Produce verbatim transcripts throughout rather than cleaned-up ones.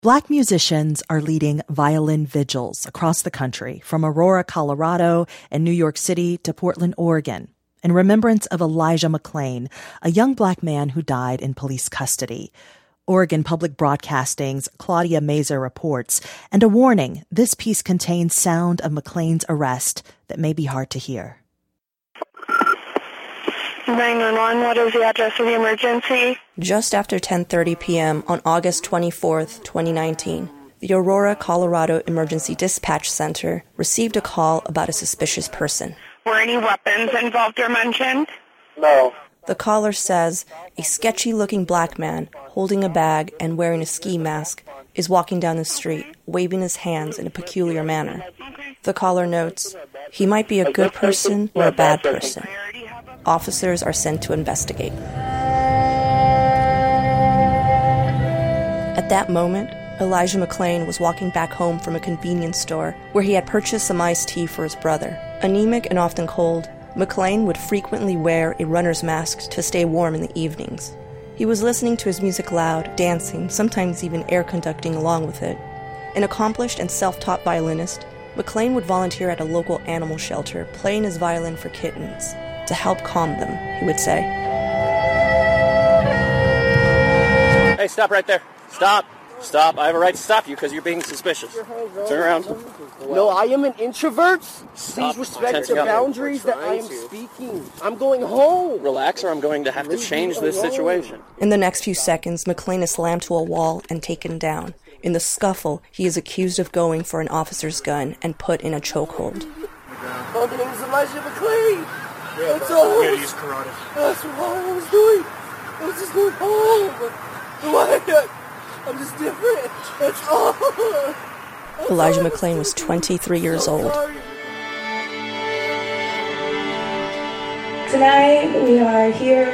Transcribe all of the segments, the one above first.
Black musicians are leading violin vigils across the country, from Aurora, Colorado, and New York City to Portland, Oregon, in remembrance of Elijah McClain, a young Black man who died in police custody. Oregon Public Broadcasting's Claudia Mazer reports, and a warning, this piece contains sound of McClain's arrest that may be hard to hear. nine one one, what is the address of the emergency? Just after ten thirty p.m. on August twenty-fourth, twenty nineteen, the Aurora, Colorado Emergency Dispatch Center received a call about a suspicious person. Were any weapons involved or mentioned? No. The caller says a sketchy-looking Black man holding a bag and wearing a ski mask is walking down the street, waving his hands in a peculiar manner. The caller notes, he might be a good person or a bad person. Officers are sent to investigate. At that moment, Elijah McClain was walking back home from a convenience store where he had purchased some iced tea for his brother. Anemic and often cold, McClain would frequently wear a runner's mask to stay warm in the evenings. He was listening to his music loud, dancing, sometimes even air conducting along with it. An accomplished and self-taught violinist, McClain would volunteer at a local animal shelter, playing his violin for kittens. To help calm them, he would say. Hey, stop right there. Stop. Stop. I have a right to stop you because you're being suspicious. Turn around. No, I am an introvert. Stop. Please respect Tense the up. boundaries that I am speaking. I'm going home. Relax or I'm going to have to change this situation. In the next few seconds, McClain is slammed to a wall and taken down. In the scuffle, he is accused of going for an officer's gun and put in a chokehold. My name is Elijah McClain. Yeah, That's all. We gotta use carotid. That's what I was doing. I was just going home. Why? I'm just different. That's all. That's Elijah all. McClain was twenty-three years old. Tonight we are here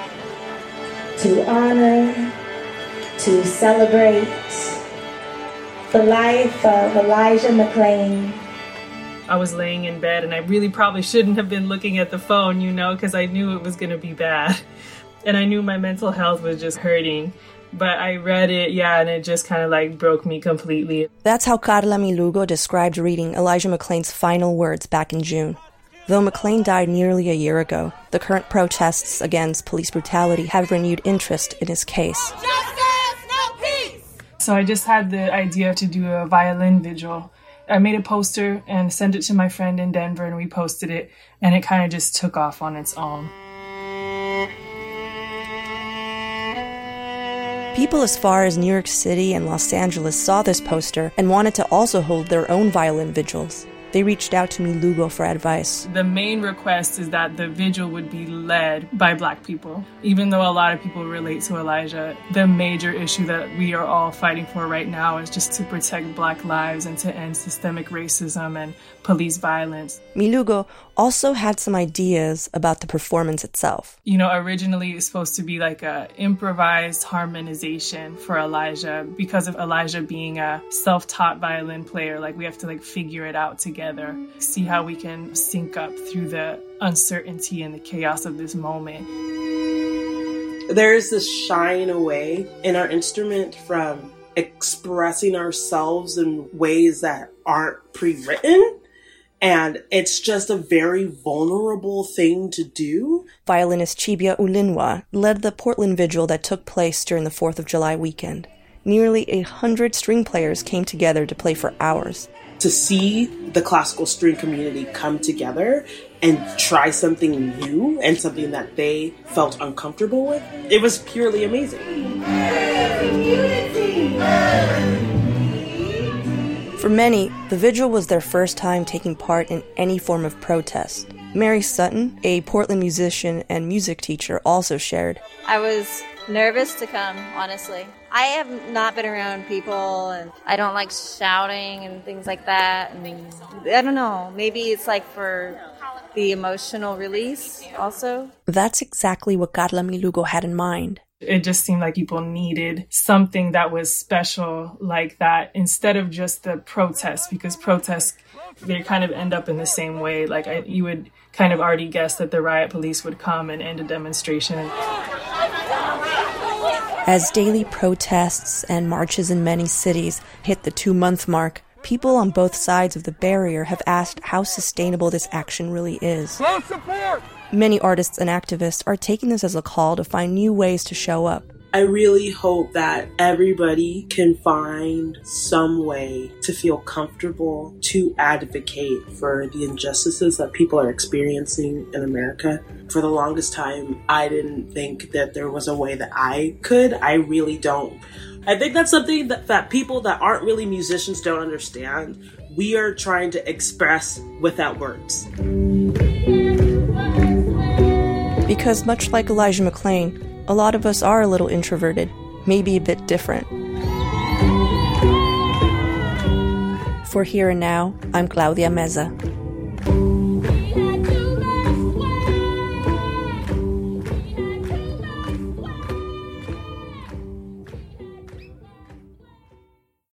to honor, to celebrate the life of Elijah McClain. I was laying in bed and I really probably shouldn't have been looking at the phone, you know, because I knew it was going to be bad. And I knew my mental health was just hurting. But I read it, yeah, and it just kind of like broke me completely. That's how Carla Milugo described reading Elijah McClain's final words back in June. Though McClain died nearly a year ago, the current protests against police brutality have renewed interest in his case. Justice, no peace! So I just had the idea to do a violin vigil. I made a poster and sent it to my friend in Denver, and we posted it, and it kind of just took off on its own. People as far as New York City and Los Angeles saw this poster and wanted to also hold their own violin vigils. They reached out to Milugo for advice. The main request is that the vigil would be led by Black people. Even though a lot of people relate to Elijah, the major issue that we are all fighting for right now is just to protect Black lives and to end systemic racism and police violence. Milugo also had some ideas about the performance itself. You know, originally it's supposed to be like a improvised harmonization for Elijah. Because of Elijah being a self-taught violin player, like we have to like figure it out together, see how we can sync up through the uncertainty and the chaos of this moment. There is this shying away in our instrument from expressing ourselves in ways that aren't pre-written. And it's just a very vulnerable thing to do. Violinist Chibia Ulinwa led the Portland vigil that took place during the fourth of July weekend. Nearly a hundred string players came together to play for hours. To see the classical string community come together and try something new and something that they felt uncomfortable with, it was purely amazing. For many, the vigil was their first time taking part in any form of protest. Mary Sutton, a Portland musician and music teacher, also shared. I was nervous to come, honestly. I have not been around people, and I don't like shouting and things like that. And I don't know, maybe it's like for the emotional release also. That's exactly what Carla Milugo had in mind. It just seemed like people needed something that was special like that instead of just the protests, because protests, they kind of end up in the same way. Like I, you would kind of already guess that the riot police would come and end a demonstration. As daily protests and marches in many cities hit the two-month mark, people on both sides of the barrier have asked how sustainable this action really is. Close support! Many artists and activists are taking this as a call to find new ways to show up. I really hope that everybody can find some way to feel comfortable to advocate for the injustices that people are experiencing in America. For the longest time, I didn't think that there was a way that I could. I really don't. I think that's something that, that people that aren't really musicians don't understand. We are trying to express without words. Because much like Elijah McClain, a lot of us are a little introverted, maybe a bit different. For Here and Now, I'm Claudia Meza.